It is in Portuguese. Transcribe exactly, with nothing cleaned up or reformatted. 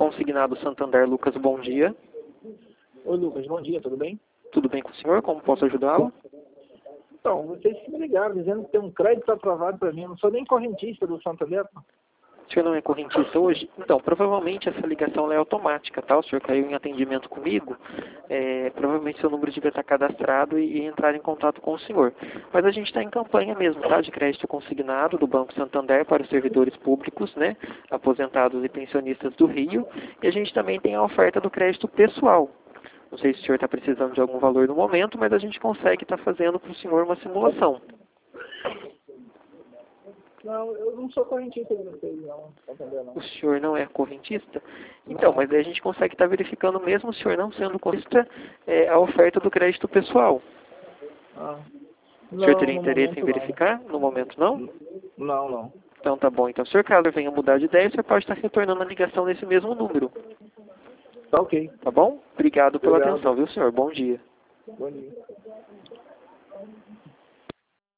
Consignado Santander, Lucas, bom dia. Oi, Lucas, bom dia, tudo bem? Tudo bem com o senhor? Como posso ajudá-lo? Então, vocês me ligaram dizendo que tem um crédito aprovado para mim. Eu não sou nem correntista do Santander. O senhor não é correntista hoje? Então, provavelmente essa ligação ela é automática, tá? O senhor caiu em atendimento comigo, é, provavelmente seu número devia estar cadastrado e, e entrar em contato com o senhor. Mas a gente está em campanha mesmo, tá? De crédito consignado do Banco Santander para os servidores públicos, né? Aposentados e pensionistas do Rio. E a gente também tem a oferta do crédito pessoal. Não sei se o senhor está precisando de algum valor no momento, mas a gente consegue estar fazendo para o senhor uma simulação. Não, eu não sou correntista de vocês, não. Santander, não. O senhor não é correntista? Então, mas aí a gente consegue estar verificando, mesmo o senhor não sendo correntista, é, a oferta do crédito pessoal. Ah, O senhor não, teria no interesse em momento, verificar? No momento, não? não. Não, não. Então tá bom. Então, se o senhor caso venha mudar de ideia, o senhor pode estar retornando a ligação nesse mesmo número. Tá ok. Tá bom? Obrigado pela Obrigado. atenção, viu, senhor? Bom dia. Bom dia.